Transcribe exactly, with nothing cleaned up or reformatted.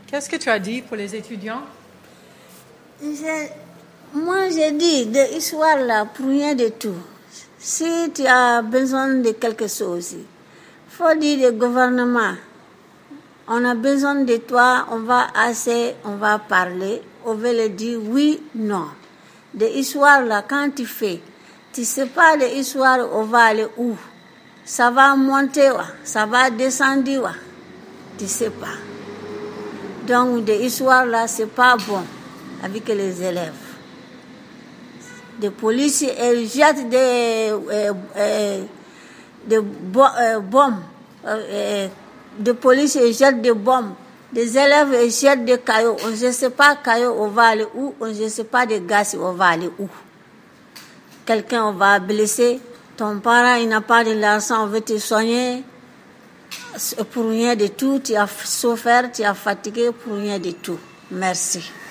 Qu'est-ce que tu as dit pour les étudiants? Je, moi, j'ai dit de l'histoire là, pour rien de tout. Si tu as besoin de quelque chose, il faut dire au gouvernement, on a besoin de toi, on va assez, on va parler, on va le dire oui, non. De l'histoire là, quand tu fais, tu ne sais pas de l'histoire, on va aller où? Ça va monter, ça va descendre, tu ne sais pas. Donc, de l'histoire là, ce n'est pas bon avec les élèves. Les policiers ils jettent des, euh, euh, des bo- euh, bombes. Euh, des policiers jettent des bombes. Des élèves ils jettent des cailloux. On ne sait pas cailloux, on va aller où. On ne sait pas des gaz, on va aller où. Quelqu'un on va blesser. Ton parent il n'a pas de l'argent, on veut te soigner. Pour rien de tout, tu as souffert, tu as fatigué pour rien de tout. Merci.